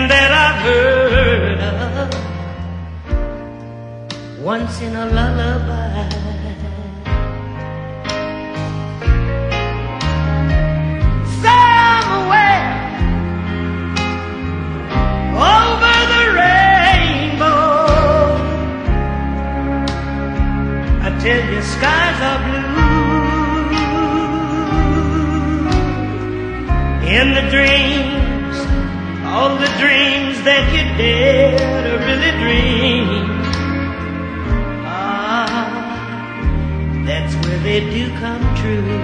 land that I've heard of once in a lullaby. Somewhere over the rainbow, I tell you, skies are blue. In the dreams, all the dreams that you dare to really dream, that's where they do come true.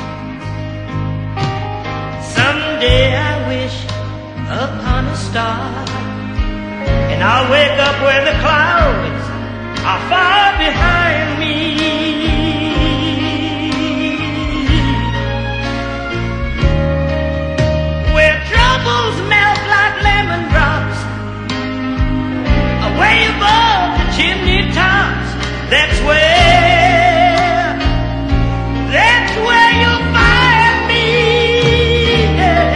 Someday I wish upon a star, and I'll wake up where the clouds are far behind me. Where troubles melt like lemon drops, away above the chimney tops. That's where you'll find me, yeah.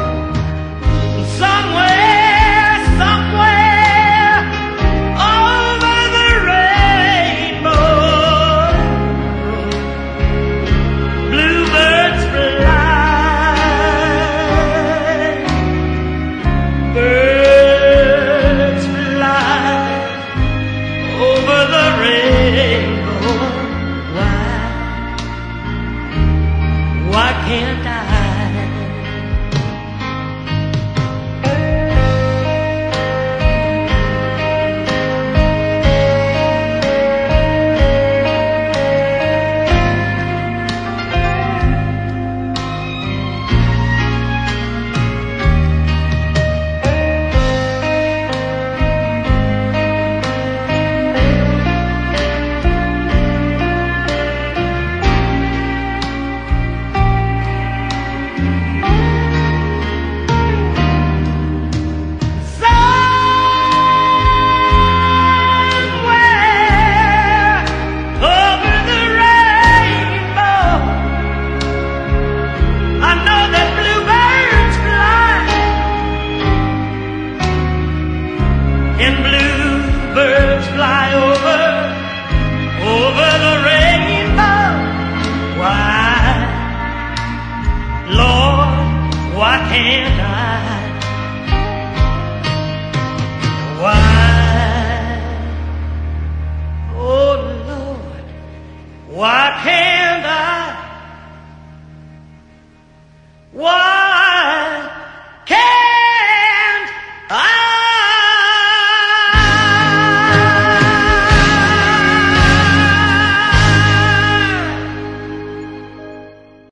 Somewhere over the rainbow, bluebirds fly, birds fly over the rainbow. Why can't I? And bluebirds fly over the rainbow. Why, Lord, why can't I? Why, oh Lord, why can't